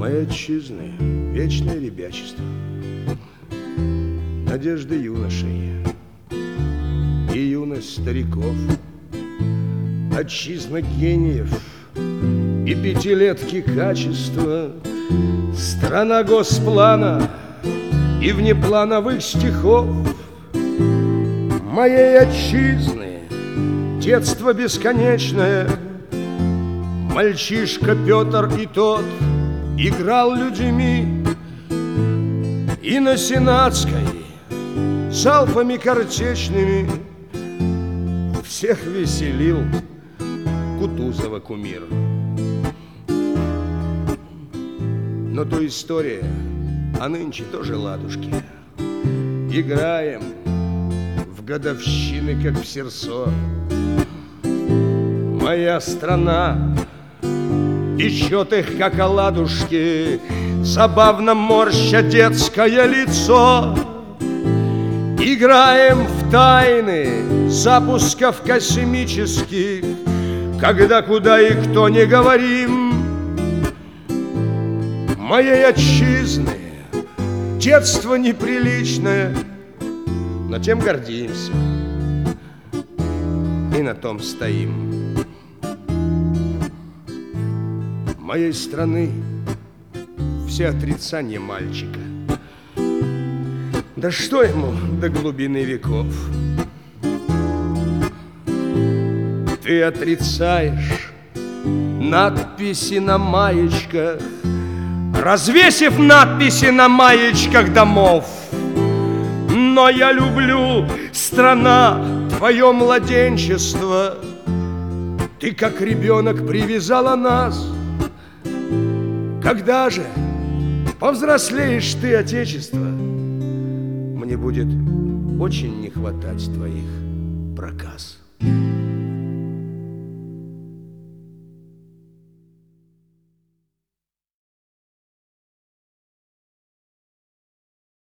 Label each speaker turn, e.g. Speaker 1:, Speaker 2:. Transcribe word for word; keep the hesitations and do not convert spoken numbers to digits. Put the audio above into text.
Speaker 1: Моей отчизны вечное ребячество, надежды юношей и юность стариков, отчизна гениев и пятилетки качества, страна госплана и внеплановых стихов. Моей отчизны детство бесконечное, мальчишка Петр и тот играл людьми, и на Сенатской залпами картечными всех веселил Кутузова кумир. Но то история, а нынче тоже ладушки. Играем в годовщины, как в сердцо. Моя страна печет их, как оладушки, забавно морща детское лицо. Играем в тайны запусков космических, когда, куда и кто не говорим. Моей отчизны детство неприличное, но тем гордимся и на том стоим. Моей страны все отрицания мальчика. Да что ему до глубины веков? Ты отрицаешь надписи на маечках, развесив надписи на маечках домов. Но я люблю, страна, твое младенчество. Ты, как ребенок, привязала нас. Когда же повзрослеешь ты, Отечество, мне будет очень не хватать твоих проказ.